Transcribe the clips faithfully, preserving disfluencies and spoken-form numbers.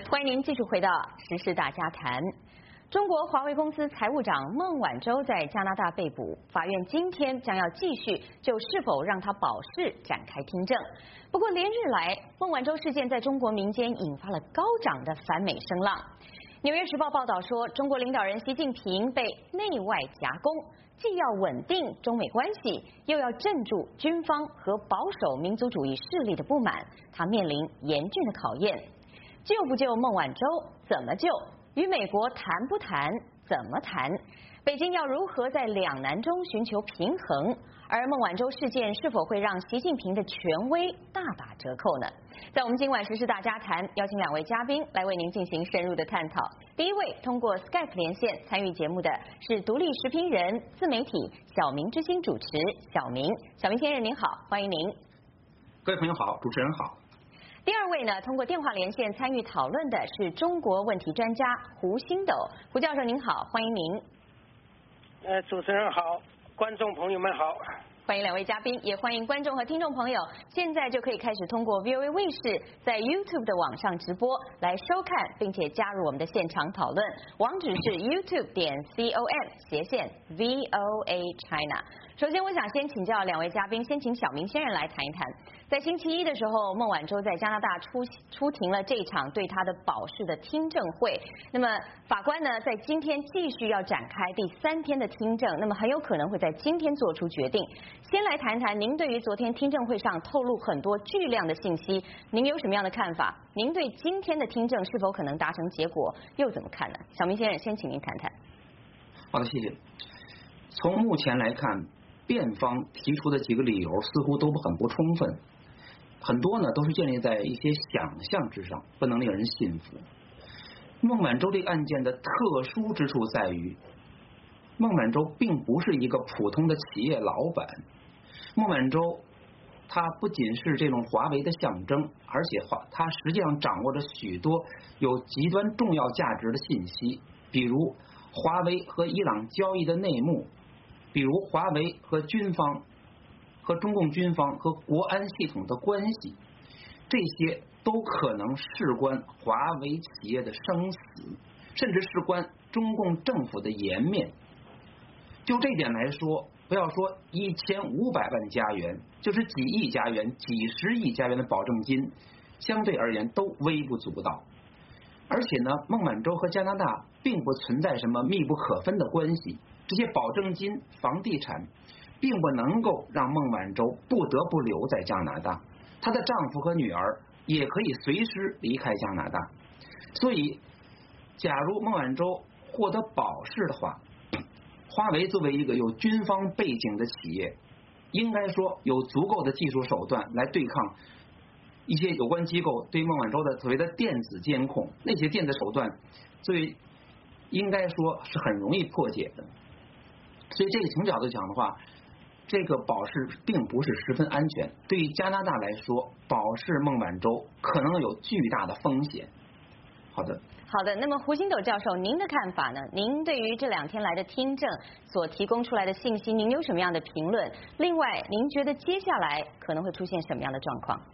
欢迎您继续回到时事大家谈。中国华为公司财务长孟晚舟在加拿大被捕，法院今天将要继续就是否让他保释展开听证。不过连日来，孟晚舟事件在中国民间引发了高涨的反美声浪。纽约时报报道说，中国领导人习近平被内外夹攻，既要稳定中美关系，又要镇住军方和保守民族主义势力的不满，他面临严峻的考验。救不救孟晚舟？怎么救？与美国谈不谈？怎么谈？北京要如何在两难中寻求平衡？而孟晚舟事件是否会让习近平的权威大打折扣呢？在我们今晚时事大家谈，邀请两位嘉宾来为您进行深入的探讨。第一位通过 Skype 连线参与节目的是独立时评人、自媒体小明之星主持小明。小明先生您好，欢迎您。 各位朋友好，主持人好。 第二位呢，通过电话连线参与讨论的是中国问题专家胡星斗。胡教授您好，欢迎您。 呃，主持人好，观众朋友们好。 欢迎两位嘉宾，也欢迎观众和听众朋友，现在就可以开始通过 V O A 卫视在 YouTube 的网上直播来收看，并且加入我们的现场讨论。网址是 YouTube 点 com 斜线 V O A China。首先，我想先请教两位嘉宾，先请小明先生来谈一谈。在星期一的时候，孟晚舟在加拿大出出庭了这场对他的保释的听证会。那么法官呢，在今天继续要展开第三天的听证，那么很有可能会在今天做出决定。先来谈谈您对于昨天听证会上透露很多巨量的信息，您有什么样的看法？您对今天的听证是否可能达成结果又怎么看呢？小明先生，先请您谈谈。 好的，谢谢。从目前来看，辩方提出的几个理由似乎都很不充分，很多呢都是建立在一些想象之上，不能令人信服。孟晚舟这个案件的特殊之处在于，孟晚舟并不是一个普通的企业老板，孟晚舟他不仅是这种华为的象征，而且他实际上掌握着许多有极端重要价值的信息，比如华为和伊朗交易的内幕，比如华为和军方和中共军方和国安系统的关系，这些都可能事关华为企业的生死，甚至事关中共政府的颜面。就这点来说，不要说一千五百万加元，就是几亿加元、几十亿加元的保证金，相对而言都微不足道。而且呢，孟晚舟和加拿大并不存在什么密不可分的关系，这些保证金、房地产并不能够让孟晚舟不得不留在加拿大，她的丈夫和女儿也可以随时离开加拿大。所以，假如孟晚舟获得保释的话，华为作为一个有军方背景的企业，应该说有足够的技术手段来对抗一些有关机构对孟晚舟的所谓的电子监控，那些电子手段，所以应该说是很容易破解的。所以这个从角度讲的话，这个保释并不是十分安全。对于加拿大来说，保释孟晚舟可能有巨大的风险。好的。 好的，那么胡星斗教授，您的看法呢？您对于这两天来的听证所提供出来的信息，您有什么样的评论？另外，您觉得接下来可能会出现什么样的状况？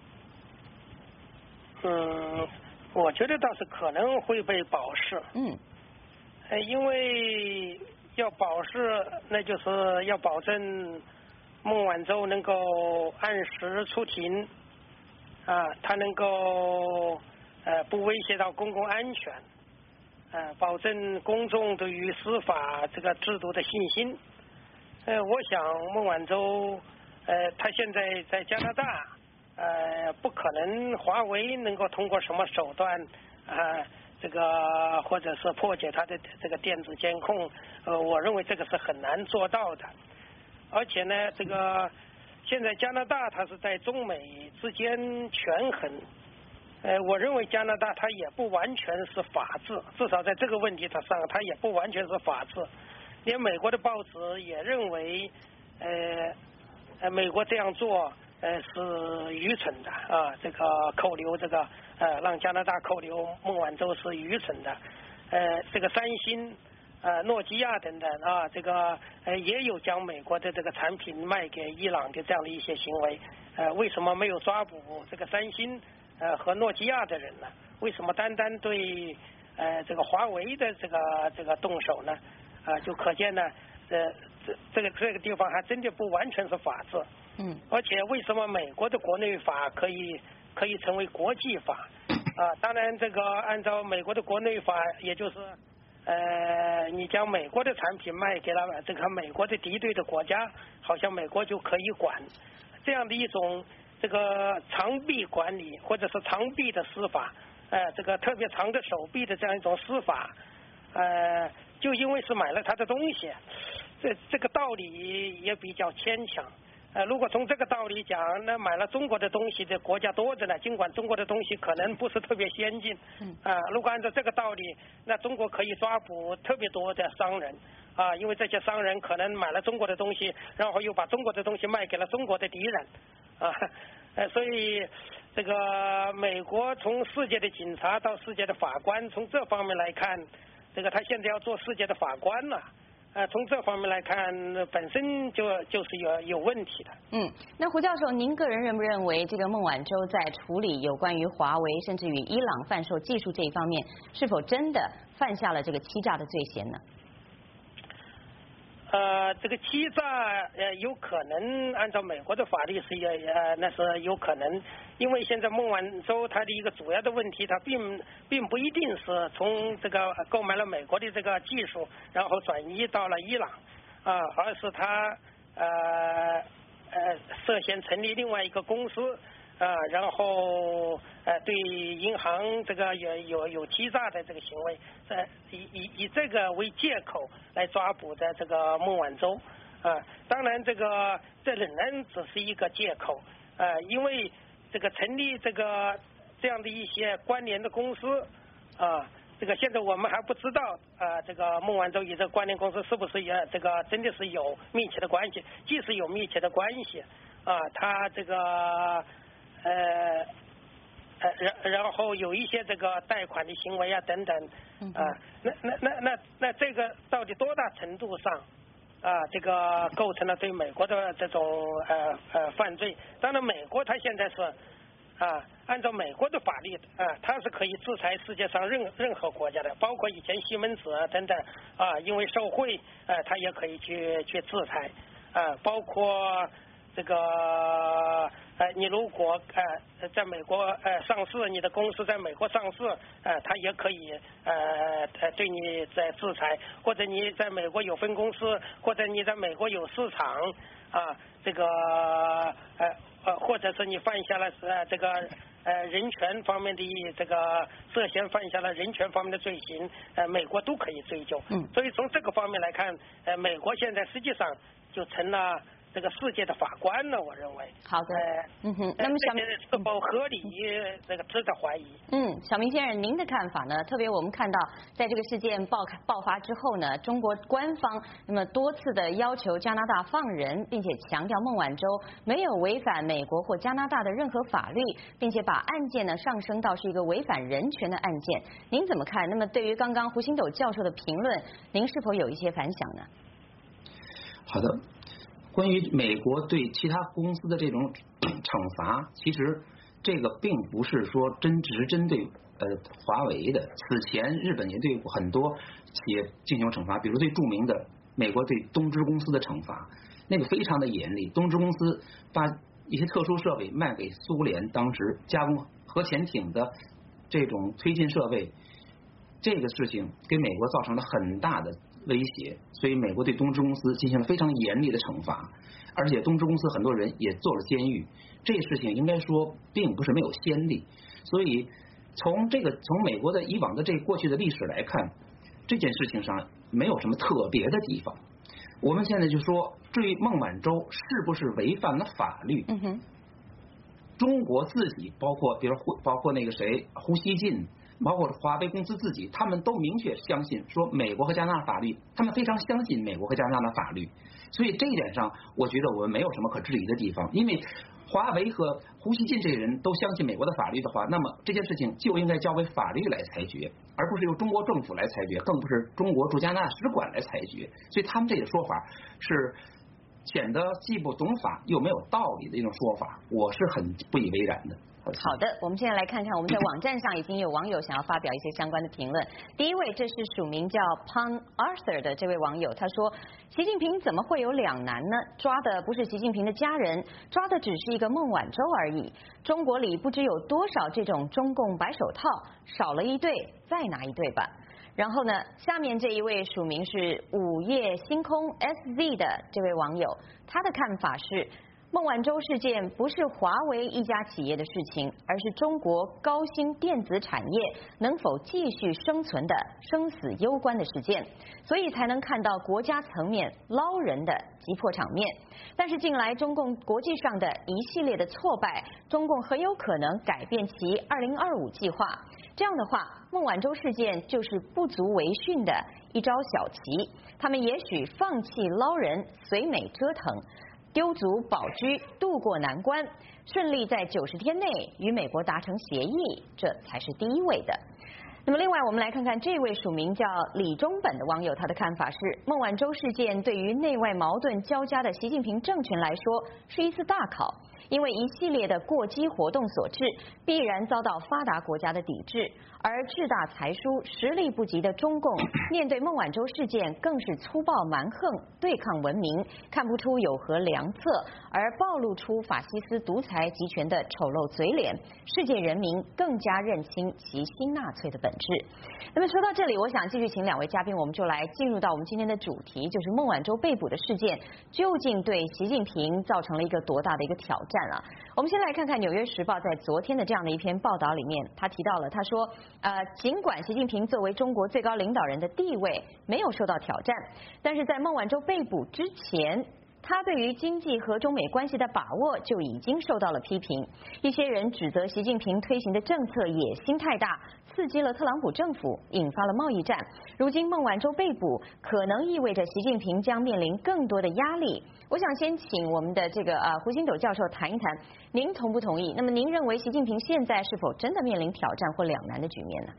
嗯，我觉得倒是可能会被保释。 嗯， 呃，因为要保释，那就是要保证孟晚舟能够按时出庭，啊，他能够呃不威胁到公共安全，呃，保证公众对于司法这个制度的信心。呃，我想孟晚舟，呃，他现在在加拿大。呃，不可能，华为能够通过什么手段啊、呃，这个或者是破解它的这个电子监控，呃，我认为这个是很难做到的。而且呢，这个现在加拿大它是在中美之间权衡，呃，我认为加拿大它也不完全是法治，至少在这个问题上它也不完全是法治。连美国的报纸也认为，呃，呃，美国这样做。呃，是愚蠢的啊！这个扣留这个呃，让加拿大扣留孟晚舟是愚蠢的。呃，这个三星、呃，诺基亚等等啊，这个呃也有将美国的这个产品卖给伊朗的这样的一些行为。呃，为什么没有抓捕这个三星呃和诺基亚的人呢？ 为什么单单对呃这个华为的这个这个动手呢？啊，就可见呢，呃这这个这个地方还真的不完全是法治。 嗯。而且为什么美国的国内法可以可以成为国际法？啊，当然这个按照美国的国内法，也就是。呃，你将美国的产品卖给了这个美国的敌对的国家，好像美国就可以管，这样的一种这个长臂管理或者是长臂的司法，呃，这个特别长的手臂的这样一种司法，呃，就因为是买了他的东西，这这个道理也比较牵强。呃，如果从这个道理讲，那买了中国的东西的国家多着呢，尽管中国的东西可能不是特别先进，啊、呃，如果按照这个道理，那中国可以抓捕特别多的商人，啊、呃，因为这些商人可能买了中国的东西，然后又把中国的东西卖给了中国的敌人，啊，呃，所以这个美国从世界的警察到世界的法官，从这方面来看，这个他现在要做世界的法官了。呃，从这方面来看，本身就就是有有问题的。 嗯，那胡教授，您个人认不认为这个孟晚舟在处理有关于华为甚至与伊朗贩售技术这一方面，是否真的犯下了这个欺诈的罪嫌呢？ 呃，这个欺诈呃有可能按照美国的法律是也呃那是有可能，因为现在孟晚舟他的一个主要的问题，他并并不一定是从这个购买了美国的这个技术，然后转移到了伊朗啊、呃，而是他呃呃涉嫌成立另外一个公司。啊，然后呃对银行这个有有有欺诈的这个行为，呃以以以这个为借口来抓捕的这个孟晚舟，啊，当然这个这仍然只是一个借口，呃，因为这个成立这个这样的一些关联的公司，啊，这个现在我们还不知道啊，这个孟晚舟与这个关联公司是不是也这个真的是有密切的关系？即使有密切的关系，啊，他这个。呃，呃，然然后有一些这个贷款的行为啊等等，啊，那那那那那这个到底多大程度上啊，这个构成了对美国的这种呃呃犯罪？当然，美国它现在是啊，按照美国的法律啊，它是可以制裁世界上任任何国家的，包括以前西门子啊等等啊，因为受贿，呃，它也可以去去制裁啊，包括。这个呃，你如果呃在美国呃上市，你的公司在美国上市，呃，它也可以呃呃对你在制裁，或者你在美国有分公司，或者你在美国有市场啊，这个呃呃，或者是你犯下了呃这个呃人权方面的这个涉嫌犯下了人权方面的罪行，呃，美国都可以追究。嗯，所以从这个方面来看，呃，美国现在实际上就成了。这个世界的法官呢，我认为好的， 呃、 嗯哼，那么小明是否合理，这个值得怀疑。 嗯，小明先生，您的看法呢？特别我们看到，在这个事件爆爆发之后呢，中国官方那么多次的要求加拿大放人，并且强调孟晚舟没有违反美国或加拿大的任何法律，并且把案件呢上升到是一个违反人权的案件。您怎么看？那么对于刚刚胡星斗教授的评论，您是否有一些反响呢？ 好的。关于美国对其他公司的这种惩罚，其实这个并不是说真只是针对呃华为的。此前日本也对很多企业进行惩罚，比如最著名的美国对东芝公司的惩罚，那个非常的严厉。东芝公司把一些特殊设备卖给苏联，当时加工核潜艇的这种推进设备，这个事情给美国造成了很大的威胁，所以美国对东芝公司进行了非常严厉的惩罚，而且东芝公司很多人也坐了监狱。这事情应该说并不是没有先例，所以从这个从美国的以往的这过去的历史来看，这件事情上没有什么特别的地方。我们现在就说，至于孟晚舟是不是违反了法律， 嗯哼， 中国自己包括比如包括那个谁胡锡进。包括华为公司自己，他们都明确相信说美国和加拿大法律，他们非常相信美国和加拿大的法律，所以这一点上，我觉得我们没有什么可质疑的地方。因为华为和胡锡进这些人都相信美国的法律的话，那么这件事情就应该交给法律来裁决，而不是由中国政府来裁决，更不是中国驻加拿大使馆来裁决。所以他们这个说法是显得既不懂法又没有道理的一种说法，我是很不以为然的。 好的，我们现在来看看，我们在网站上已经有网友想要发表一些相关的评论。第一位，这是署名叫 Pun Arthur 的这位网友，他说：习近平怎么会有两难呢？抓的不是习近平的家人，抓的只是一个孟晚舟而已。中国里不知有多少这种中共白手套，少了一对再拿一对吧。然后呢，下面这一位署名是午夜星空 S Z 的这位网友，他的看法是：孟晚舟事件不是华为一家企业的事情，而是中国高新电子产业能否继续生存的生死攸关的事件，所以才能看到国家层面捞人的急迫场面。但是近来中共国际上的一系列的挫败，中共很有可能改变其二零二五计划。这样的话，孟晚舟事件就是不足为训的一招小棋，他们也许放弃捞人，随美折腾，丢卒保车，渡过难关，顺利在九十天内与美国达成协议，这才是第一位的。那么另外，我们来看看这位署名叫李中本的网友，他的看法是：孟晚舟事件对于内外矛盾交加的习近平政权来说是一次大考，因为一系列的过激活动所致，必然遭到发达国家的抵制。而志大才疏、实力不及的中共，面对孟晚舟事件更是粗暴蛮横，对抗文明，看不出有何良策，而暴露出法西斯独裁集权的丑陋嘴脸，世界人民更加认清其新纳粹的本质。那么说到这里，我想继续请两位嘉宾，我们就来进入到我们今天的主题，就是孟晚舟被捕的事件究竟对习近平造成了一个多大的一个挑战啊？我们先来看看《纽约时报》在昨天的这样的一篇报道里面，他提到了，他说，呃，尽管习近平作为中国最高领导人的地位没有受到挑战，但是在孟晚舟被捕之前，他对于经济和中美关系的把握就已经受到了批评。一些人指责习近平推行的政策野心太大，刺激了特朗普政府，引发了贸易战。如今孟晚舟被捕，可能意味着习近平将面临更多的压力。我想先请我们的这个呃胡星斗教授谈一谈，您同不同意？那么您认为习近平现在是否真的面临挑战或两难的局面呢？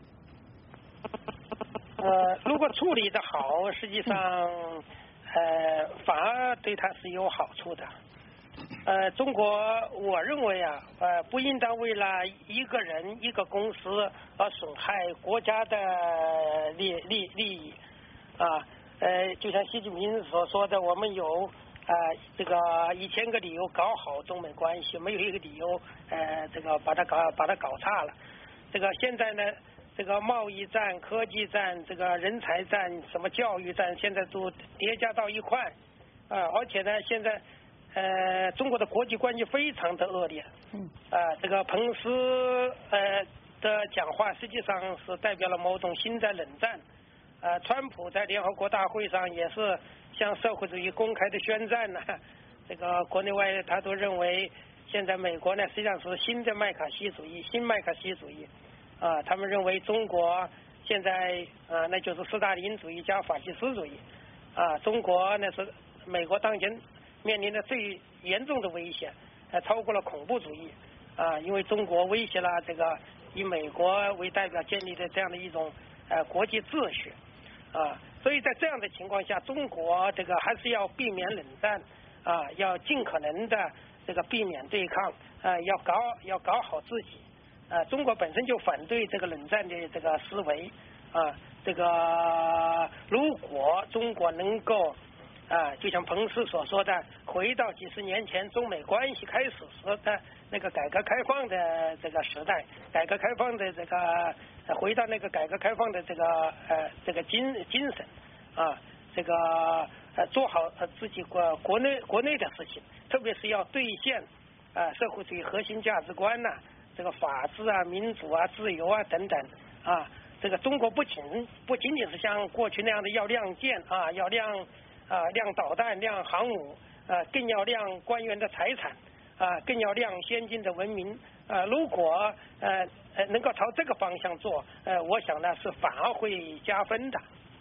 呃，如果处理得好，实际上。嗯呃，反而对他是有好处的。呃，中国我认为啊，呃，不应当为了一个人、一个公司而损害国家的利利利益啊。呃，就像习近平所说的，我们有啊、呃、这个一千个理由搞好中美关系，没有一个理由呃这个把它搞把它搞差了。这个现在呢。这个贸易战、科技战、这个人才战、什么教育战，现在都叠加到一块，啊、呃，而且呢，现在呃，中国的国际关系非常的恶劣，嗯，啊、呃，这个彭斯呃的讲话实际上是代表了某种新的冷战，呃，川普在联合国大会上也是向社会主义公开的宣战呢，这个国内外他都认为现在美国呢实际上是新的麦卡锡主义，新麦卡锡主义。啊，他们认为中国现在啊，那就是斯大林主义加法西斯主义啊，中国那是美国当前面临的最严重的危险，还超过了恐怖主义啊，因为中国威胁了这个以美国为代表建立的这样的一种呃国际秩序啊，所以在这样的情况下，中国这个还是要避免冷战啊，要尽可能的这个避免对抗啊，要搞要搞好自己。啊，中国本身就反对这个冷战的这个思维啊，这个如果中国能够啊，就像彭斯所说的，回到几十年前中美关系开始时的那个改革开放的这个时代，改革开放的这个回到那个改革开放的这个呃这个精精神啊，这个呃做好自己国国内国内的事情，特别是要兑现啊社会主义核心价值观呐、啊。这个法治啊、民主啊、自由啊等等啊，这个中国不仅不仅仅是像过去那样的要亮剑啊，要亮啊亮导弹、亮航母啊，更要亮官员的财产啊，更要亮先进的文明啊。如果呃呃能够朝这个方向做，呃，我想呢是反而会加分的。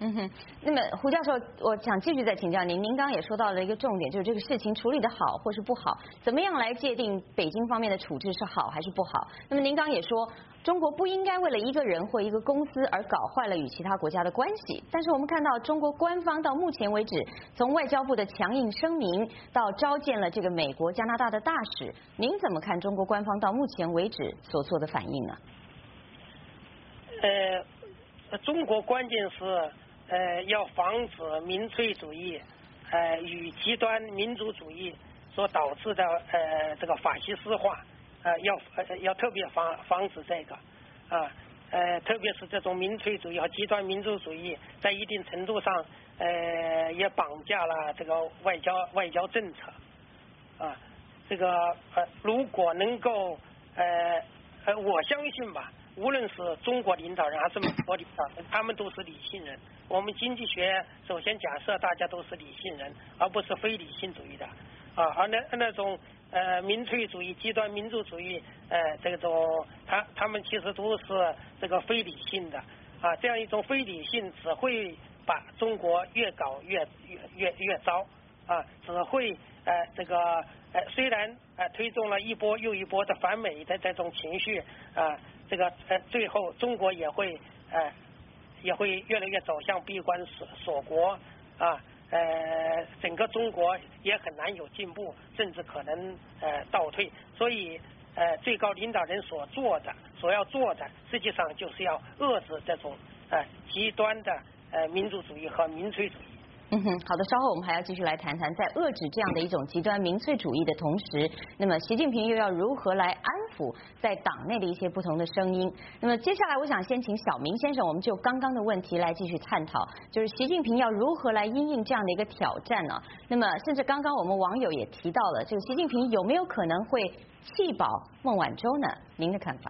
嗯哼，那么胡教授，我想继续再请教您，您刚刚也说到了一个重点，就是这个事情处理的好或是不好，怎么样来界定北京方面的处置是好还是不好？那么您刚刚也说，中国不应该为了一个人或一个公司而搞坏了与其他国家的关系，但是我们看到中国官方到目前为止，从外交部的强硬声明到召见了这个美国、加拿大的大使，您怎么看中国官方到目前为止所做的反应呢？ 呃，中国关键是呃要防止民粹主义呃与极端民族主义所导致的呃这个法西斯化，呃要呃要特别防防止这个啊呃特别是这种民粹主义和极端民族主义在一定程度上呃也绑架了这个外交外交政策啊这个呃如果能够呃呃我相信吧。无论是中国领导人还是美国领导人，他们都是理性人。我们经济学首先假设大家都是理性人，而不是非理性主义的啊。而那那种呃民粹主义、极端民族主义，呃这种他他们其实都是这个非理性的啊。这样一种非理性只会把中国越搞越越越越糟啊，只会呃这个呃虽然呃推动了一波又一波的反美的这种情绪啊。这个呃，最后中国也会呃，也会越来越走向闭关锁锁国啊，呃，整个中国也很难有进步，甚至可能呃倒退。所以呃，最高领导人所做的、所要做的，实际上就是要遏制这种呃极端的呃民族主义和民粹主义。 嗯哼，好的，稍后我们还要继续来谈谈，在遏制这样的一种极端民粹主义的同时，那么习近平又要如何来安抚在党内的一些不同的声音？那么接下来，我想先请小明先生，我们就刚刚的问题来继续探讨，就是习近平要如何来因应这样的一个挑战呢？那么，甚至刚刚我们网友也提到了，这个习近平有没有可能会弃保孟晚舟呢？您的看法？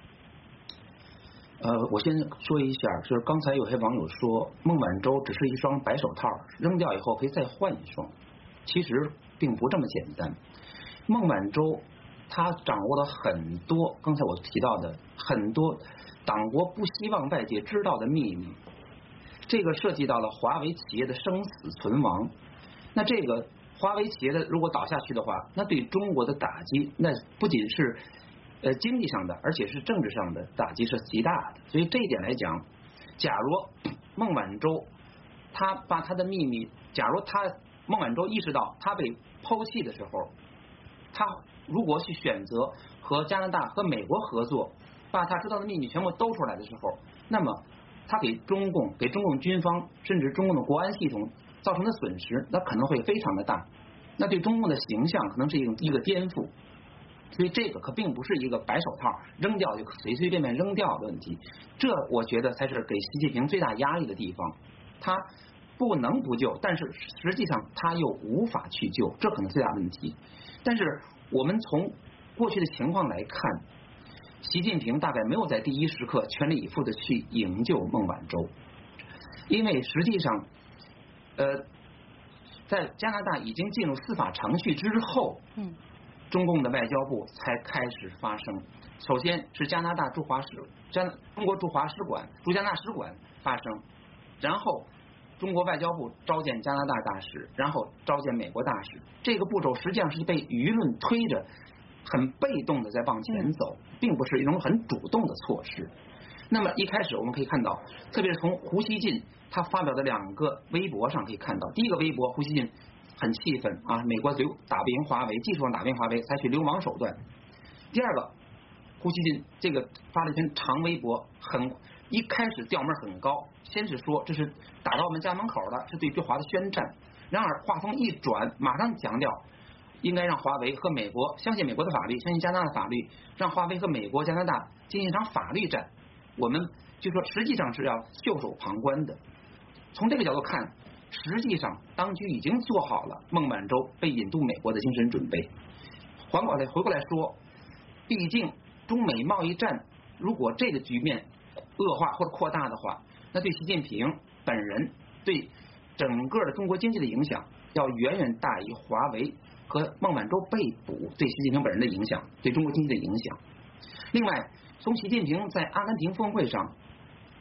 呃，我先说一下，就是刚才有些网友说孟晚舟只是一双白手套，扔掉以后可以再换一双，其实并不这么简单。孟晚舟他掌握了很多刚才我提到的很多党国不希望外界知道的秘密，这个涉及到了华为企业的生死存亡。那这个华为企业的如果倒下去的话，那对中国的打击，那不仅是呃，经济上的，而且是政治上的打击是极大的。所以这一点来讲，假如孟晚舟他把他的秘密，假如他孟晚舟意识到他被抛弃的时候，他如果去选择和加拿大和美国合作，把他知道的秘密全部兜出来的时候，那么他给中共、给中共军方甚至中共的国安系统造成的损失，那可能会非常的大。那对中共的形象可能是一个一个颠覆。所以这个可并不是一个白手套扔掉就随随便便扔掉的问题，这我觉得才是给习近平最大压力的地方。他不能不救，但是实际上他又无法去救，这可能最大问题。但是我们从过去的情况来看，习近平大概没有在第一时刻全力以赴的去营救孟晚舟，因为实际上，呃，在加拿大已经进入司法程序之后，嗯。中共的外交部才开始发声，首先是加拿大驻华使加中国驻华使馆驻加拿大使馆发声，然后中国外交部召见加拿大大使，然后召见美国大使。这个步骤实际上是被舆论推着，很被动的在往前走，并不是一种很主动的措施。那么一开始我们可以看到，特别是从胡锡进他发表的两个微博上可以看到，第一个微博胡锡进很气愤啊，美国流打不赢华为，技术上打不赢华为，采取流氓手段。第二个，胡锡进这个发了一篇长微博，很一开始调门很高，先是说这是打到我们家门口了，是对对华的宣战。然而话锋一转，马上强调应该让华为和美国相信美国的法律，相信加拿大的法律，让华为和美国、加拿大进行一场法律战。我们就说实际上是要袖手旁观的。从这个角度看，实际上当局已经做好了孟晚舟被引渡美国的精神准备。反过来回过来说，毕竟中美贸易战如果这个局面恶化或者扩大的话，那对习近平本人对整个的中国经济的影响要远远大于华为和孟晚舟被捕对习近平本人的影响，对中国经济的影响。另外，从习近平在阿根廷峰会上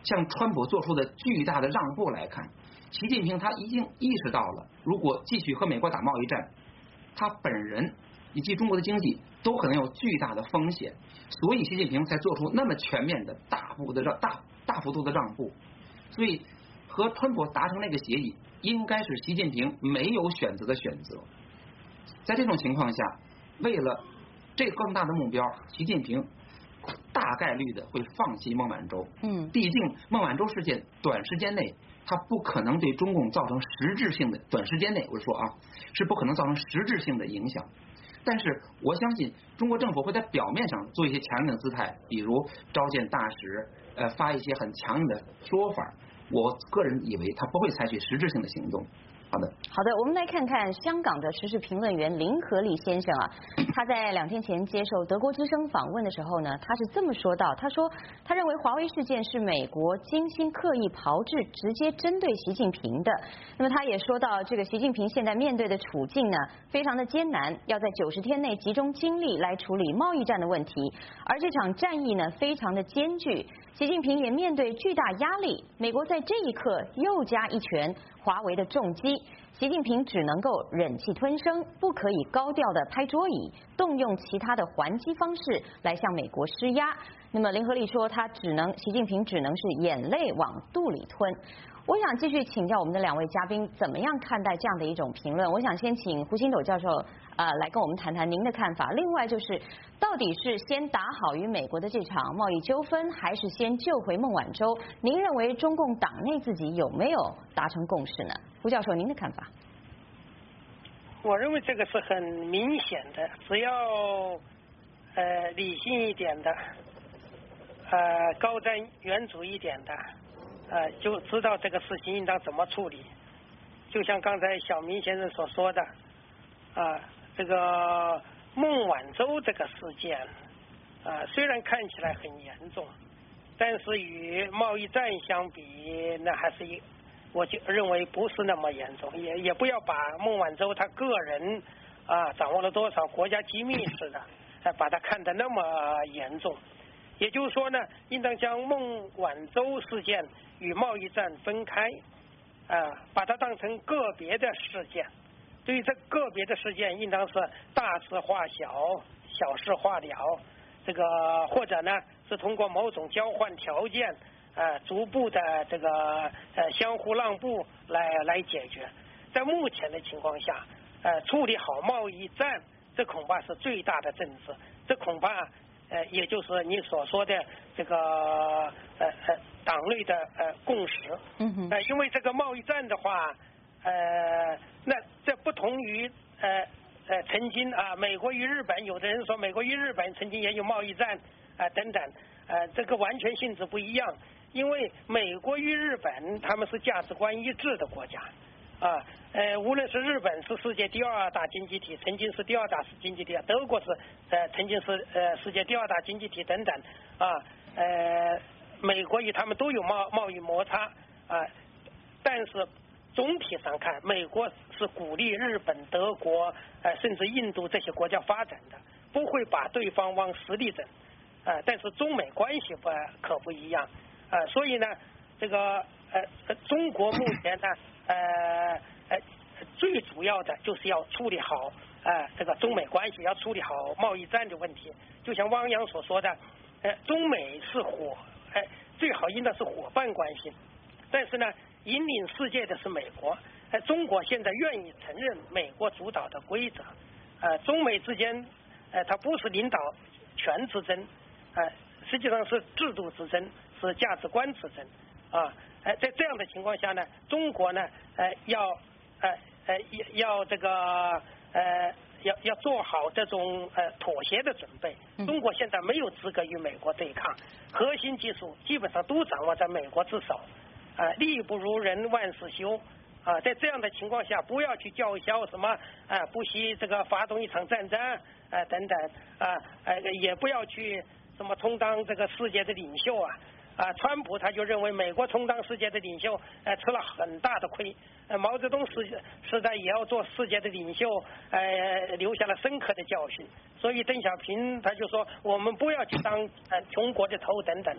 向川普做出的巨大的让步来看，习近平他已经意识到了，如果继续和美国打贸易战，他本人以及中国的经济都可能有巨大的风险，所以习近平才做出那么全面的大幅的让大大幅度的让步。所以和川普达成那个协议，应该是习近平没有选择的选择。在这种情况下，为了这更大的目标，习近平大概率的会放弃孟晚舟。 嗯， 毕竟孟晚舟事件短时间内，它不可能对中共造成实质性的，短时间内我说啊，是不可能造成实质性的影响。但是我相信中国政府会在表面上做一些强硬的姿态，比如召见大使，呃，发一些很强硬的说法。我个人以为他不会采取实质性的行动。好的， 好的，我们来看看香港的时事评论员林和利先生啊，他在两天前接受德国之声访问的时候呢，他是这么说到，他说他认为华为事件是美国精心刻意炮制，直接针对习近平的。那么他也说到，这个习近平现在面对的处境呢，非常的艰难，要在九十天内集中精力来处理贸易战的问题，而这场战役呢，非常的艰巨，习近平也面对巨大压力，美国在这一刻又加一拳华为的重击。习近平只能够忍气吞声，不可以高调的拍桌椅，动用其他的还击方式来向美国施压。那么林和利说，他只能，习近平只能是眼泪往肚里吞。我想继续请教我们的两位嘉宾，怎么样看待这样的一种评论？我想先请胡星斗教授呃来跟我们谈谈您的看法。另外就是，到底是先打好与美国的这场贸易纠纷，还是先救回孟晚舟？您认为中共党内自己有没有达成共识呢？胡教授，您的看法？ 我认为这个是很明显的，只要呃理性一点的，呃高瞻远瞩一点的。呃，就知道这个事情应当怎么处理。就像刚才小明先生所说的，啊、呃，这个孟晚舟这个事件，啊、呃，虽然看起来很严重，但是与贸易战相比，那还是一，我就认为不是那么严重。也也不要把孟晚舟他个人啊掌握了多少国家机密似的，呃，把它看得那么严重。也就是说呢，应当将孟晚舟事件与贸易战分开，啊、呃，把它当成个别的事件。对于这个别的事件，应当是大事化小，小事化了。这个或者呢，是通过某种交换条件，呃，逐步的这个呃相互让步来来解决。在目前的情况下，呃，处理好贸易战，这恐怕是最大的政治。这恐怕。呃，也就是你所说的这个呃呃党内的呃共识。 嗯哼。 呃，因为这个贸易战的话，呃，那这不同于呃呃曾经啊，美国与日本，有的人说美国与日本曾经也有贸易战啊、呃、等等，呃，这个完全性质不一样。因为美国与日本他们是价值观一致的国家。啊，呃，无论是日本是世界第二大经济体，曾经是第二大经济体，德国是呃曾经是呃世界第二大经济体等等，啊，呃，美国与他们都有贸贸易摩擦啊，但是总体上看，美国是鼓励日本、德国呃甚至印度这些国家发展的，不会把对方往死里整，啊，但是中美关系不可不一样，啊，所以呢，这个呃中国目前呢。呃呃，最主要的就是要处理好呃这个中美关系，要处理好贸易战的问题。就像汪洋所说的，呃，中美是伙，哎、呃，最好应当是伙伴关系。但是呢，引领世界的是美国，呃，中国现在愿意承认美国主导的规则。呃，中美之间，呃，它不是领导权之争，呃，实际上是制度之争，是价值观之争啊。呃，在这样的情况下呢，中国呢，呃，要呃呃要这个呃要要做好这种呃妥协的准备。中国现在没有资格与美国对抗，核心技术基本上都掌握在美国之手。啊、呃，力不如人，万事休。啊、呃，在这样的情况下，不要去叫嚣什么啊、呃，不惜这个发动一场战争啊、呃、等等啊，呃，也不要去什么充当这个世界的领袖啊。啊，川普他就认为美国充当世界的领袖，呃，吃了很大的亏。呃，毛泽东时时代也要做世界的领袖，呃，留下了深刻的教训。所以邓小平他就说，我们不要去当呃穷国的头等等。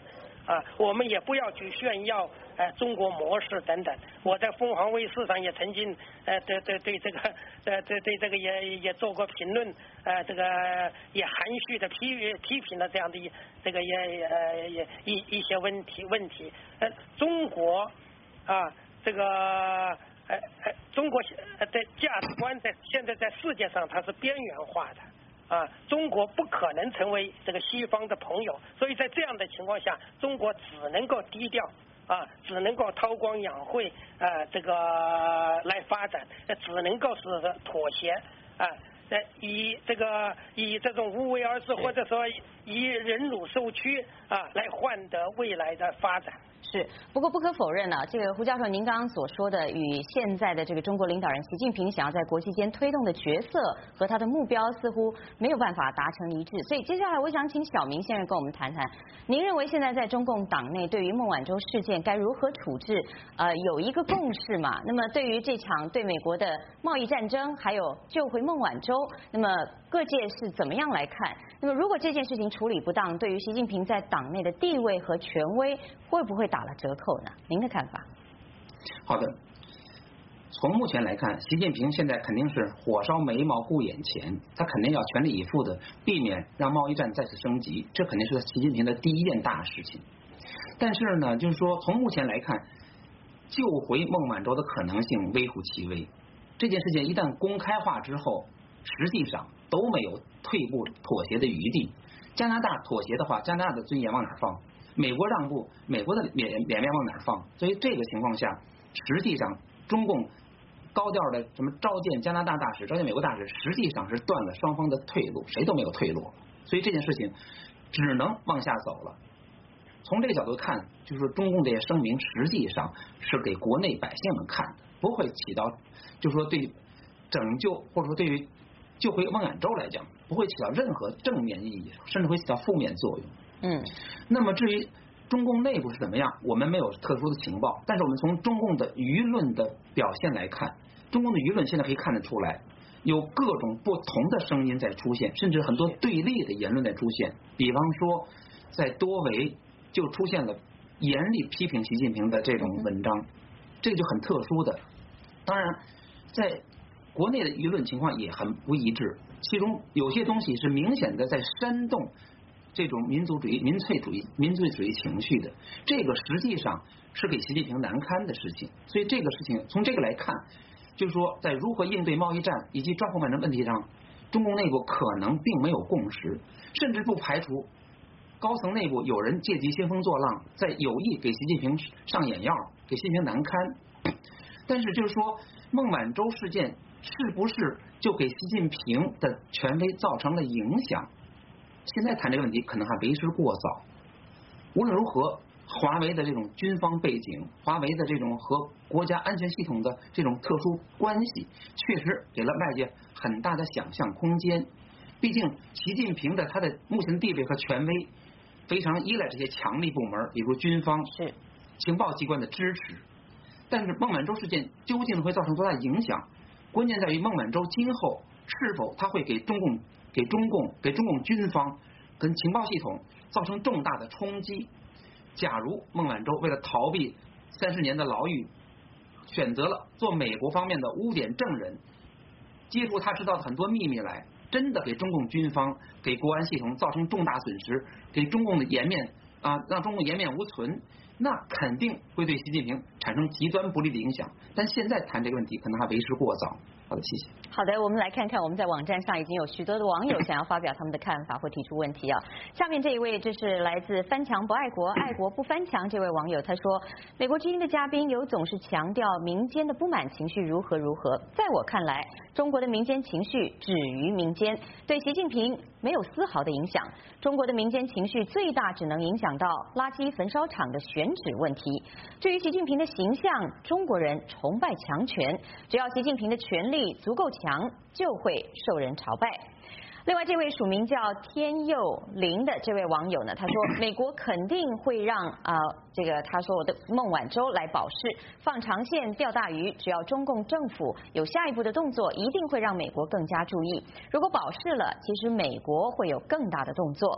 啊，我们也不要去炫耀呃中国模式等等。我在凤凰卫视上也曾经呃对对对这个呃对对这个也也做过评论，呃这个也含蓄的批批评了这样的一这个也呃也一一些问题问题。呃，中国啊这个呃呃中国的价值观在现在在世界上它是边缘化的。啊，中国不可能成为这个西方的朋友，所以在这样的情况下，中国只能够低调啊，只能够韬光养晦啊，这个来发展，只能够是妥协啊，呃，以这个以这种无为而治，或者说以忍辱受屈啊，来换得未来的发展。 是，不过不可否认呢、啊，这个胡教授您刚刚所说的与现在的这个中国领导人习近平想要在国际间推动的角色和他的目标似乎没有办法达成一致，所以接下来我想请小明先生跟我们谈谈，您认为现在在中共党内对于孟晚舟事件该如何处置？呃，有一个共识嘛？那么对于这场对美国的贸易战争，还有救回孟晚舟，那么各界是怎么样来看？那么如果这件事情处理不当，对于习近平在党内的地位和权威会不会打了折扣呢？您的看法？ 好的，从目前来看，习近平现在肯定是火烧眉毛顾眼前，他肯定要全力以赴的避免让贸易战再次升级，这肯定是习近平的第一件大事情。但是呢，就是说从目前来看，救回孟晚舟的可能性微乎其微。这件事情一旦公开化之后，实际上都没有退步妥协的余地。加拿大妥协的话，加拿大的尊严往哪放？美国让步，美国的脸脸面往哪放？所以这个情况下，实际上中共高调的什么召见加拿大大使、召见美国大使，实际上是断了双方的退路，谁都没有退路。所以这件事情只能往下走了。从这个角度看，就是说中共这些声明实际上是给国内百姓们看的，不会起到就是说对拯救或者说对于救回孟晚舟来讲，不会起到任何正面意义，甚至会起到负面作用。 嗯， 那么至于中共内部是怎么样，我们没有特殊的情报，但是我们从中共的舆论的表现来看，中共的舆论现在可以看得出来，有各种不同的声音在出现，甚至很多对立的言论在出现。比方说，在多维就出现了严厉批评习近平的这种文章，这个就很特殊的。当然，在国内的舆论情况也很不一致，其中有些东西是明显的在煽动这种民族主义、民粹主义、民族主义情绪的，这个实际上是给习近平难堪的事情。所以这个事情从这个来看，就是说在如何应对贸易战以及抓捕孟晚舟问题上，中共内部可能并没有共识，甚至不排除高层内部有人借机兴风作浪，在有意给习近平上眼药，给习近平难堪。但是就是说，孟晚舟事件是不是就给习近平的权威造成了影响？现在谈这个问题可能还为时过早。无论如何，华为的这种军方背景，华为的这种和国家安全系统的这种特殊关系，确实给了外界很大的想象空间。毕竟习近平的他的目前的地位和权威非常依赖这些强力部门，比如军方、 是情报机关的支持。但是孟晚舟事件究竟会造成多大影响？关键在于孟晚舟今后是否他会给中共、给中共、给中共军方跟情报系统造成重大的冲击。假如孟晚舟为了逃避三十年的牢狱，选择了做美国方面的污点证人，揭出他知道的很多秘密来，真的给中共军方、给国安系统造成重大损失，给中共的颜面啊，让中共颜面无存，那肯定会对习近平产生极端不利的影响。但现在谈这个问题可能还为时过早。好的，谢谢。 好的，我们来看看我们在网站上已经有许多的网友想要发表他们的看法或提出问题啊。下面这一位，这是来自翻墙不爱国，爱国不翻墙这位网友，他说：美国之音的嘉宾有总是强调民间的不满情绪如何如何，在我看来，中国的民间情绪止于民间，对习近平没有丝毫的影响。中国的民间情绪最大只能影响到垃圾焚烧厂的选址问题。至于习近平的形象，中国人崇拜强权，只要习近平的权力足够强，就会受人朝拜。另外，这位署名叫天佑林的这位网友呢，他说美国肯定会让啊、呃、这个他说我的孟晚舟来保释，放长线钓大鱼，只要中共政府有下一步的动作，一定会让美国更加注意。如果保释了，其实美国会有更大的动作。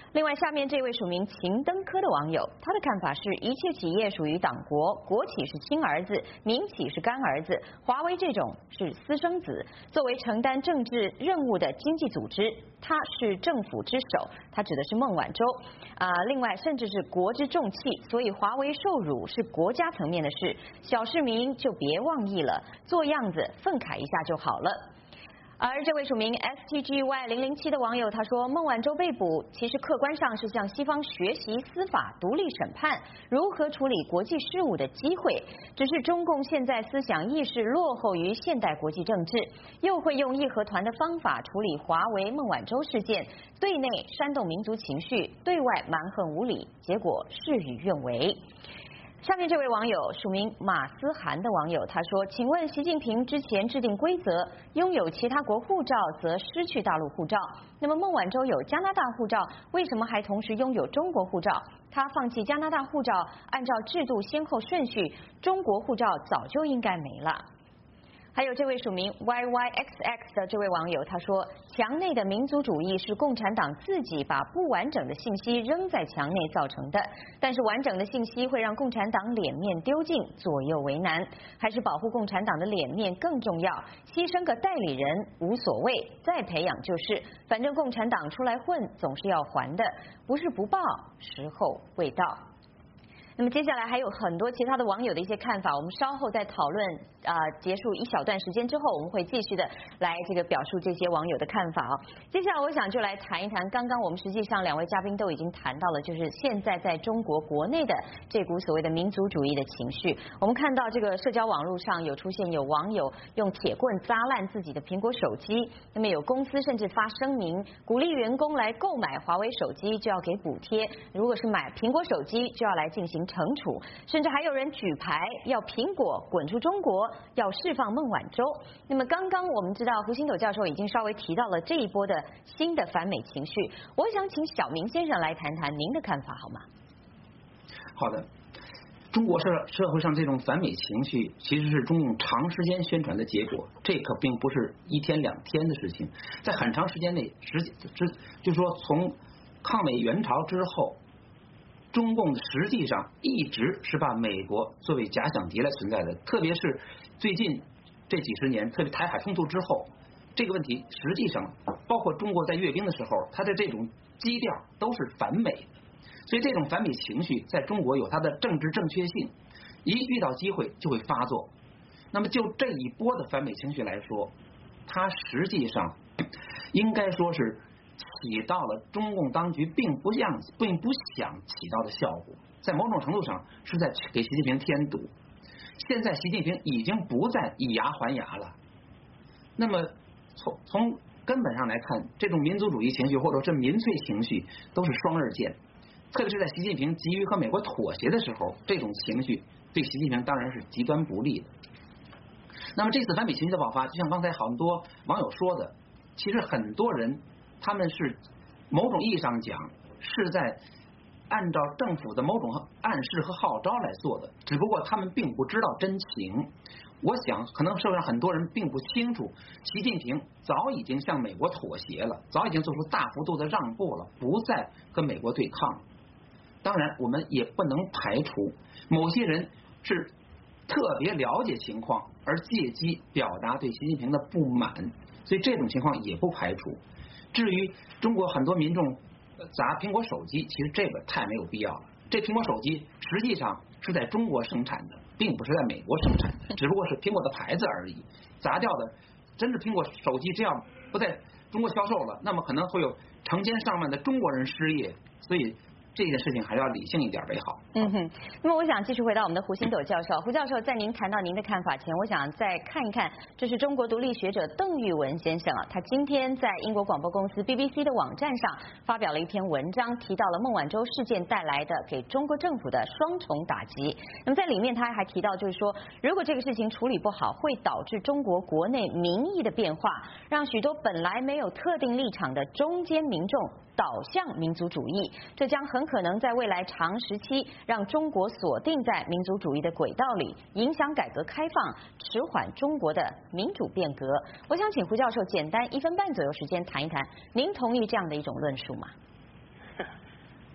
另外，下面这位署名秦登科的网友，他的看法是一切企业属于党国，国企是亲儿子，民企是干儿子，华为这种是私生子。作为承担政治任务的经济组织，它是政府之首，他指的是孟晚舟啊、呃。另外，甚至是国之重器，所以华为受辱是国家层面的事，小市民就别妄议了，做样子愤慨一下就好了。而这位署名 S T G Y 零零七的网友他说，孟晚舟被捕其实客观上是向西方学习司法独立审判如何处理国际事务的机会，只是中共现在思想意识落后于现代国际政治，又会用义和团的方法处理华为孟晚舟事件，对内煽动民族情绪，对外蛮横无理，结果事与愿违。下面这位网友署名马思涵的网友他说，请问习近平之前制定规则，拥有其他国护照则失去大陆护照，那么孟晚舟有加拿大护照，为什么还同时拥有中国护照？他放弃加拿大护照，按照制度先后顺序，中国护照早就应该没了。还有这位署名 Y Y X X 的这位网友他说，墙内的民族主义是共产党自己把不完整的信息扔在墙内造成的，但是完整的信息会让共产党脸面丢尽，左右为难，还是保护共产党的脸面更重要，牺牲个代理人无所谓，再培养就是，反正共产党出来混总是要还的，不是不报，时候未到。那么接下来还有很多其他的网友的一些看法，我们稍后再讨论啊、呃，结束一小段时间之后，我们会继续的来这个表述这些网友的看法啊。接下来我想就来谈一谈，刚刚我们实际上两位嘉宾都已经谈到了，就是现在在中国国内的这股所谓的民族主义的情绪。我们看到这个社交网络上有出现有网友用铁棍砸烂自己的苹果手机，那么有公司甚至发声明鼓励员工来购买华为手机就要给补贴，如果是买苹果手机就要来进行惩处，甚至还有人举牌要苹果滚出中国，要释放孟晚舟。那么刚刚我们知道胡星斗教授已经稍微提到了这一波的新的反美情绪，我想请小明先生来谈谈您的看法好吗？ 好的，中国社社会上这种反美情绪其实是中共长时间宣传的结果，这可并不是一天两天的事情，在很长时间内，实之就是说从抗美援朝之后，中共实际上一直是把美国作为假想敌来存在的，特别是最近这几十年，特别台海冲突之后，这个问题实际上包括中国在阅兵的时候，它的这种基调都是反美的，所以这种反美情绪在中国有它的政治正确性，一遇到机会就会发作。那么就这一波的反美情绪来说，它实际上应该说是起到了中共当局并不想并不想起到的效果，在某种程度上是在给习近平添堵。现在习近平已经不再以牙还牙了。那么从从根本上来看，这种民族主义情绪或者是民粹情绪都是双刃剑，特别是在习近平急于和美国妥协的时候，这种情绪对习近平当然是极端不利的。那么这次反美情绪的爆发，就像刚才很多网友说的，其实很多人他们是某种意义上讲是在按照政府的某种暗示和号召来做的，只不过他们并不知道真情。我想可能社会上很多人并不清楚，习近平早已经向美国妥协了，早已经做出大幅度的让步了，不再跟美国对抗。当然我们也不能排除某些人是特别了解情况而借机表达对习近平的不满，所以这种情况也不排除。至于中国很多民众砸苹果手机，其实这个太没有必要了。这苹果手机实际上是在中国生产的，并不是在美国生产的，只不过是苹果的牌子而已。砸掉的真是苹果手机，这样不在中国销售了，那么可能会有成千上万的中国人失业，所以这件事情还是要理性一点为好。 嗯哼，那么我想继续回到我们的胡星斗教授。胡教授，在您谈到您的看法前，我想再看一看，这是中国独立学者邓玉文先生啊，他今天在英国广播公司 B B C 的网站上发表了一篇文章，提到了孟晚舟事件带来的给中国政府的双重打击。那么在里面他还提到，就是说，如果这个事情处理不好，会导致中国国内民意的变化，让许多本来没有特定立场的中间民众导向民族主义，这将很可能在未来长时期让中国锁定在民族主义的轨道里，影响改革开放，迟缓中国的民主变革。我想请胡教授简单一分半左右时间谈一谈，您同意这样的一种论述吗？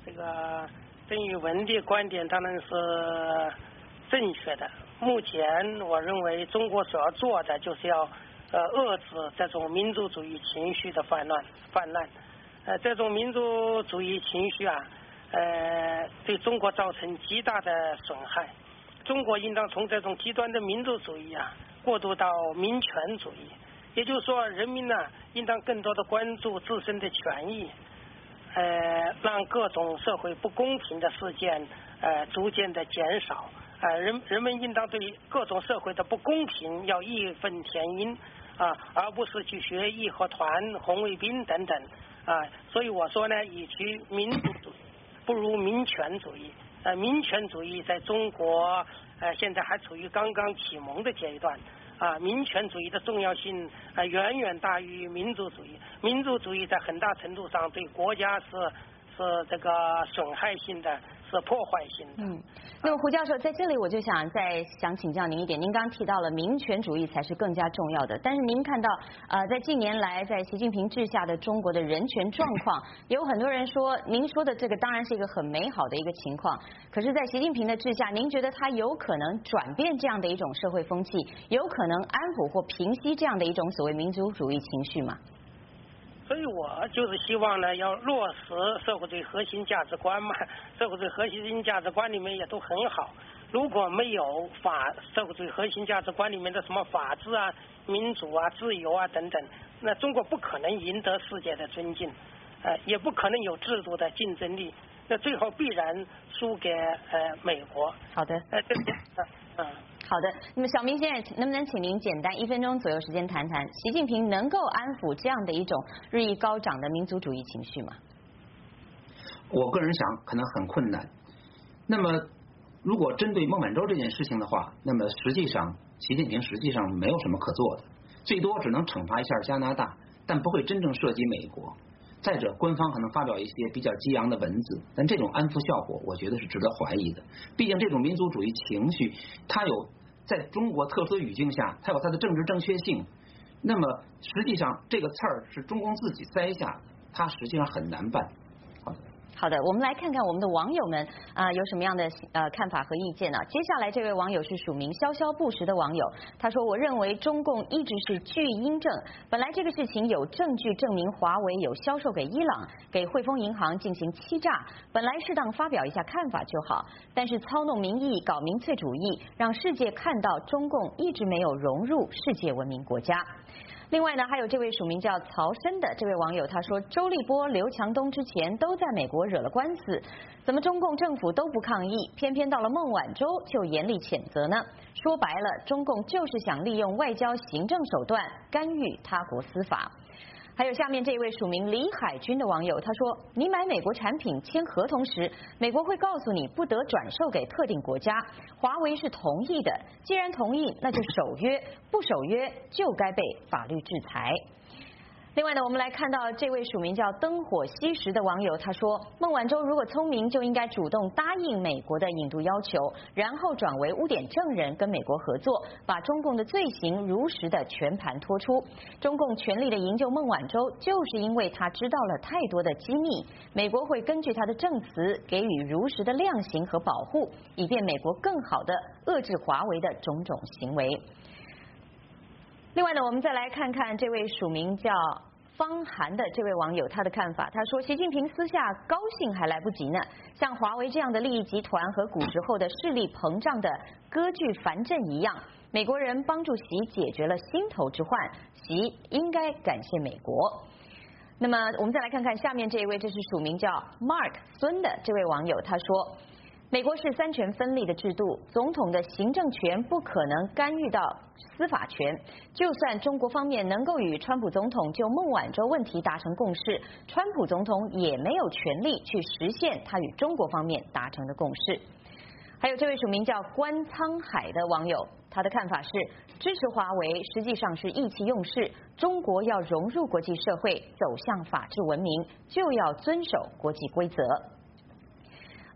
这个郑玉文的观点当然是正确的。目前我认为中国所要做的就是要呃遏制这种民族主义情绪的泛滥泛滥。呃，这种民族主义情绪啊，呃，对中国造成极大的损害。中国应当从这种极端的民族主义啊，过渡到民权主义。也就是说，人民呢，应当更多的关注自身的权益，呃，让各种社会不公平的事件呃逐渐的减少。呃，人人们应当对各种社会的不公平要义愤填膺啊，而不是去学义和团、红卫兵等等啊。所以我说呢，与其民族主义，不如民权主义。呃，民权主义在中国呃现在还处于刚刚启蒙的阶段。啊，民权主义的重要性啊远远大于民族主义。民族主义在很大程度上对国家是是这个损害性的，是破坏性的。 嗯，那么胡教授在这里我就想再想请教您一点，您刚刚提到了民权主义才是更加重要的，但是您看到呃在近年来在习近平治下的中国的人权状况，有很多人说您说的这个当然是一个很美好的一个情况，可是在习近平的治下，您觉得他有可能转变这样的一种社会风气，有可能安抚或平息这样的一种所谓民族主义情绪吗？ 所以我就是希望呢，要落实社会主义核心价值观嘛。社会主义核心价值观里面也都很好。如果没有法社会主义核心价值观里面的什么法治啊、民主啊、自由啊等等，那中国不可能赢得世界的尊敬，呃，也不可能有制度的竞争力。那最后必然输给呃美国。 好的。 呃，这个嗯。 好的，那么小明先生，能不能请您简单一分钟左右时间谈谈，习近平能够安抚这样的一种日益高涨的民族主义情绪吗？ 我个人想可能很困难。那么，如果针对孟晚舟这件事情的话，那么实际上习近平实际上没有什么可做的，最多只能惩罚一下加拿大，但不会真正涉及美国。再者，官方可能发表一些比较激昂的文字，但这种安抚效果，我觉得是值得怀疑的。毕竟这种民族主义情绪，它有在中国特殊的语境下，它有它的政治正确性。那么实际上这个刺儿是中共自己栽下的，它实际上很难办。好的。 好的，我们来看看我们的网友们啊、呃、有什么样的呃看法和意见呢？接下来这位网友是署名潇潇不时的网友，他说：“我认为中共一直是巨婴症，本来这个事情有证据证明华为有销售给伊朗、给汇丰银行进行欺诈，本来适当发表一下看法就好，但是操弄民意、搞民粹主义，让世界看到中共一直没有融入世界文明国家。”另外呢，还有这位署名叫曹生的这位网友，他说周立波、刘强东之前都在美国惹了官司，怎么中共政府都不抗议，偏偏到了孟晚舟就严厉谴责呢？说白了，中共就是想利用外交行政手段干预他国司法。还有下面这位署名李海军的网友，他说：“你买美国产品签合同时，美国会告诉你不得转售给特定国家。华为是同意的，既然同意，那就守约，不守约就该被法律制裁。”另外呢，我们来看到这位署名叫灯火惜时的网友，他说：“孟晚舟如果聪明，就应该主动答应美国的引渡要求，然后转为污点证人跟美国合作，把中共的罪行如实的全盘托出。中共全力的营救孟晚舟，就是因为他知道了太多的机密，美国会根据他的证词给予如实的量刑和保护，以便美国更好的遏制华为的种种行为。”另外呢，我们再来看看这位署名叫方涵的这位网友他的看法，他说：“习近平私下高兴还来不及呢，像华为这样的利益集团和古时候的势力膨胀的割据藩镇一样，美国人帮助习解决了心头之患，习应该感谢美国。”那么我们再来看看下面这一位，这是署名叫 Mark 孙的这位网友，他说：“美国是三权分立的制度，总统的行政权不可能干预到司法权。就算中国方面能够与川普总统就孟晚舟问题达成共识，川普总统也没有权利去实现他与中国方面达成的共识。”还有这位署名叫关沧海的网友，他的看法是：支持华为实际上是意气用事。中国要融入国际社会，走向法治文明，就要遵守国际规则。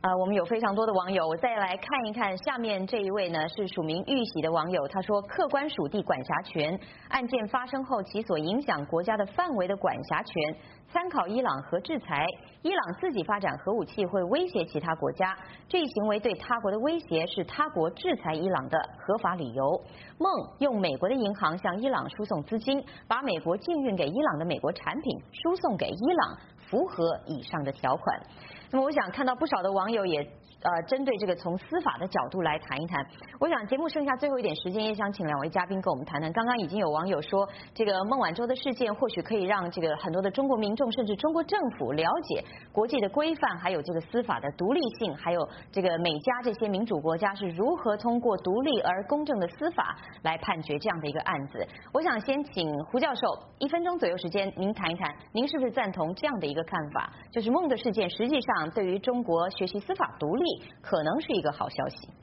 呃，我们有非常多的网友，我再来看一看下面这一位呢，是署名玉玺的网友，他说客观属地管辖权，案件发生后其所影响国家的范围的管辖权，参考伊朗核制裁，伊朗自己发展核武器会威胁其他国家，这一行为对他国的威胁是他国制裁伊朗的合法理由。孟用美国的银行向伊朗输送资金，把美国禁运给伊朗的美国产品输送给伊朗，符合以上的条款。那么我想看到不少的网友也呃针对这个从司法的角度来谈一谈。我想节目剩下最后一点时间，也想请两位嘉宾跟我们谈谈。刚刚已经有网友说，这个孟晚舟的事件或许可以让这个很多的中国民众甚至中国政府了解国际的规范，还有这个司法的独立性，还有这个美加这些民主国家是如何通过独立而公正的司法来判决这样的一个案子。我想先请胡教授一分钟左右时间，您谈一谈，您是不是赞同这样的一个看法？就是孟的事件实际上对于中国学习司法独立可能是一个好消息。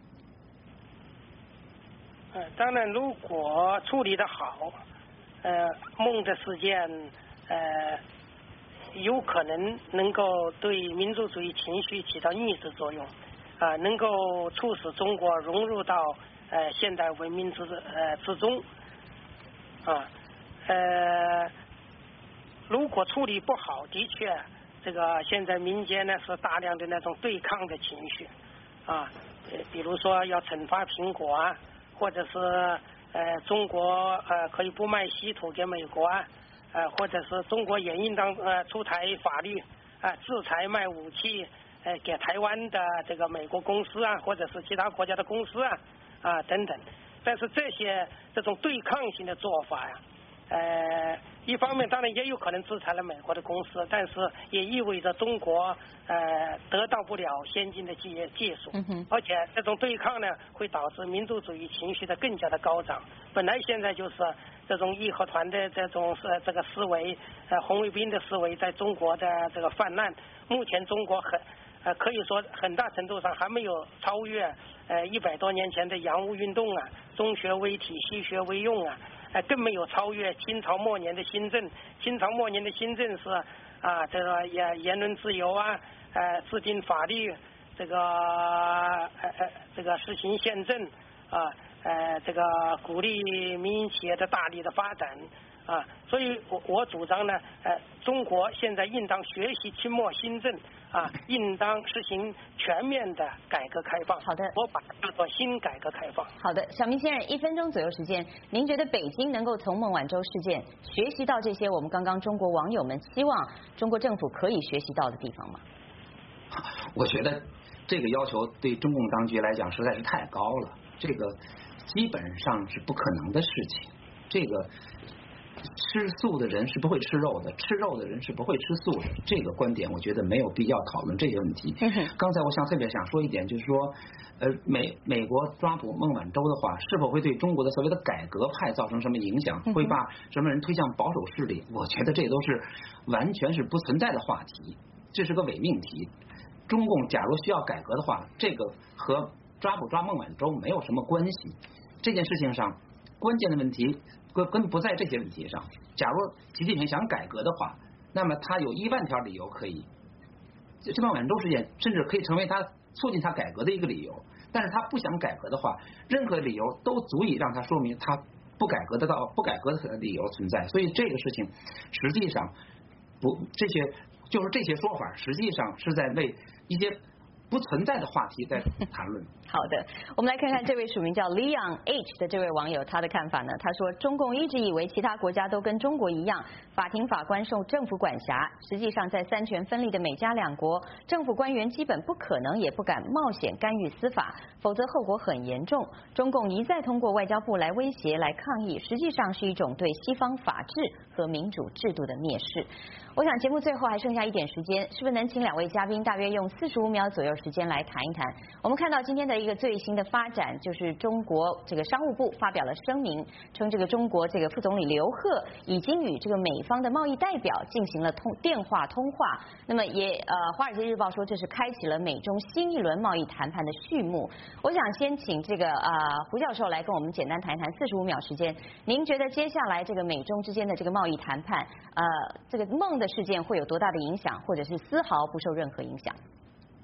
呃，当然，如果处理得好，呃，孟的事件，呃，有可能能够对民族主义情绪起到逆势作用，啊、呃，能够促使中国融入到呃现代文明之呃之中，啊，呃，如果处理不好，的确。这个现在民间呢是大量的那种对抗的情绪，啊，呃，比如说要惩罚苹果啊，或者是呃中国呃可以不卖稀土给美国啊，呃或者是中国也应当呃出台法律啊、呃、制裁卖武器呃给台湾的这个美国公司啊，或者是其他国家的公司啊啊等等。但是这些这种对抗性的做法呀、啊，呃。一方面当然也有可能制裁了美国的公司，但是也意味着中国呃得到不了先进的技技术，而且这种对抗呢会导致民族主义情绪的更加的高涨。本来现在就是这种义和团的这种呃这个思维，呃红卫兵的思维在中国的这个泛滥，目前中国很呃可以说很大程度上还没有超越呃一百多年前的洋务运动啊，中学为体，西学为用啊。呃，更没有超越清朝末年的新政。清朝末年的新政是啊，这个言言论自由啊，呃，制定法律，这个呃呃这个实行宪政啊，呃，这个鼓励民营企业的大力的发展啊，所以我我主张呢，呃，中国现在应当学习清末新政啊，应当实行全面的改革开放。 好的， 我把它叫做新改革开放。 好的，小明先生，一分钟左右时间，您觉得北京能够从孟晚舟事件学习到这些我们刚刚中国网友们希望中国政府可以学习到的地方吗？ 我觉得这个要求对中共当局来讲实在是太高了，这个基本上是不可能的事情。这个吃素的人是不会吃肉的，吃肉的人是不会吃素的。这个观点我觉得没有必要讨论这些问题。刚才我想特别想说一点，就是说，呃，美美国抓捕孟晚舟的话，是否会对中国的所谓的改革派造成什么影响？会把什么人推向保守势力？我觉得这都是完全是不存在的话题，这是个伪命题。中共假如需要改革的话，这个和抓捕抓孟晚舟没有什么关系。这件事情上关键的问题根根本不在这些问题上。假如习近平想改革的话，那么他有一万条理由可以，这孟晚舟事件甚至可以成为他促进他改革的一个理由。但是他不想改革的话，任何理由都足以让他说明他不改革得到不改革的理由存在。所以这个事情实际上不这些就是这些说法实际上是在为一些不存在的话题在谈论。 好的，我们来看看这位署名叫 Leon H 的这位网友他的看法呢？他说，中共一直以为其他国家都跟中国一样，法庭法官受政府管辖。实际上，在三权分立的美加两国，政府官员基本不可能也不敢冒险干预司法，否则后果很严重。中共一再通过外交部来威胁、来抗议，实际上是一种对西方法治和民主制度的蔑视。我想节目最后还剩下一点时间，是不是能请两位嘉宾大约用四十五秒左右时间来谈一谈？我们看到今天的一个最新的发展，就是中国这个商务部发表了声明，称这个中国这个副总理刘鹤已经与这个美方的贸易代表进行了通电话通话。那么也呃，《华尔街日报》说这是开启了美中新一轮贸易谈判的序幕。我想先请这个呃胡教授来跟我们简单谈一谈，四十五秒时间，您觉得接下来这个美中之间的这个贸易谈判，呃，这个孟的事件会有多大的影响，或者是丝毫不受任何影响？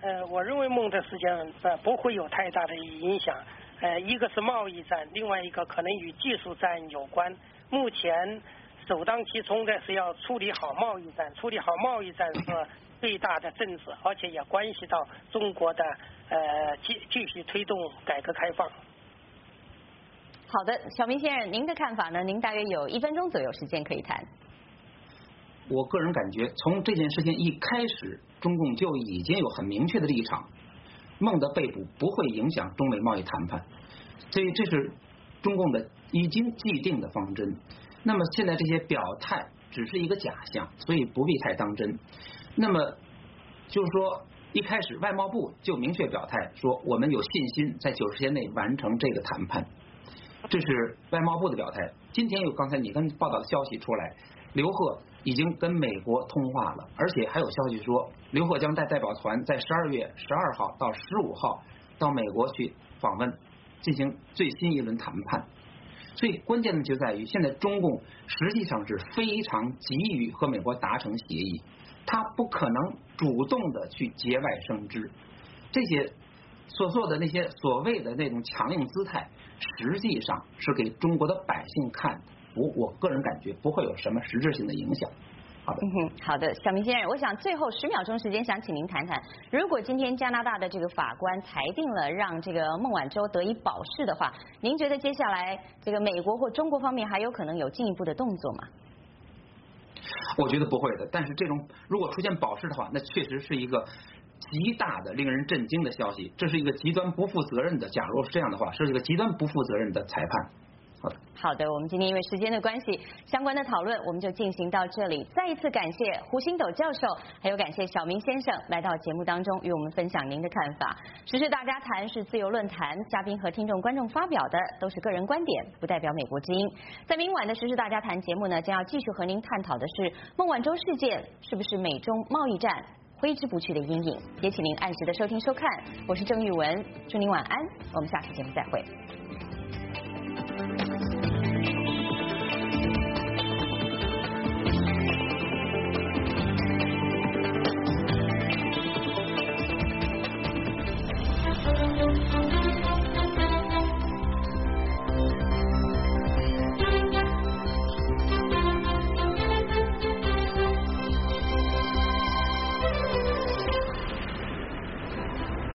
呃，我认为梦的时间呃不会有太大的影响。呃，一个是贸易战，另外一个可能与技术战有关。目前首当其冲的是要处理好贸易战，处理好贸易战是最大的政治，而且也关系到中国的呃继继续推动改革开放。 好的，小明先生，您的看法呢？您大约有一分钟左右时间可以谈。 我个人感觉，从这件事情一开始，中共就已经有很明确的立场，孟的被捕不会影响中美贸易谈判，所以这是中共的已经既定的方针。那么现在这些表态只是一个假象，所以不必太当真。那么就是说，一开始外贸部就明确表态说，我们有信心在九十天内完成这个谈判，这是外贸部的表态。今天有刚才你跟报道的消息出来，刘鹤已经跟美国通话了，而且还有消息说，刘鹤将带代表团在十二月十二号到十五号到美国去访问，进行最新一轮谈判。所以关键的就在于，现在中共实际上是非常急于和美国达成协议，他不可能主动的去节外生枝，这些所做的那些所谓的那种强硬姿态，实际上是给中国的百姓看的，我我个人感觉不会有什么实质性的影响。好的， 嗯哼，好的，小明先生，我想最后十秒钟时间，想请您谈谈，如果今天加拿大的这个法官裁定了让这个孟晚舟得以保释的话，您觉得接下来这个美国或中国方面还有可能有进一步的动作吗？ 我觉得不会的，但是这种如果出现保释的话，那确实是一个极大的令人震惊的消息，这是一个极端不负责任的，假如是这样的话，是一个极端不负责任的裁判。好的， 好的，我们今天因为时间的关系，相关的讨论我们就进行到这里。再一次感谢胡星斗教授，还有感谢小明先生来到节目当中与我们分享您的看法。时事大家谈是自由论坛，嘉宾和听众观众发表的都是个人观点，不代表美国之音。在明晚的时事大家谈节目呢，将要继续和您探讨的是孟晚舟事件是不是美中贸易战挥之不去的阴影。也请您按时的收听收看，我是郑玉文，祝您晚安，我们下次节目再会。